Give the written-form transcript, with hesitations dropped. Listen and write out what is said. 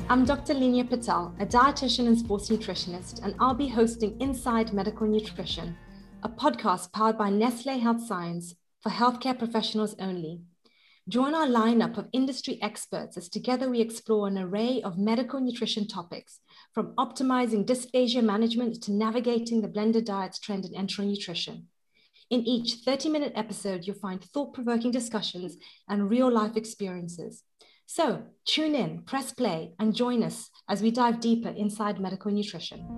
I'm Dr. Linia Patel, a dietitian and sports nutritionist, and I'll be hosting Inside Medical Nutrition, a podcast powered by Nestlé Health Science for healthcare professionals only. Join our lineup of industry experts as together we explore an array of medical nutrition topics, from optimizing dysphagia management to navigating the blended diets trend in enteral nutrition. In each 30-minute episode, you'll find thought-provoking discussions and real-life experiences. So tune in, press play, and join us as we dive deeper inside medical nutrition.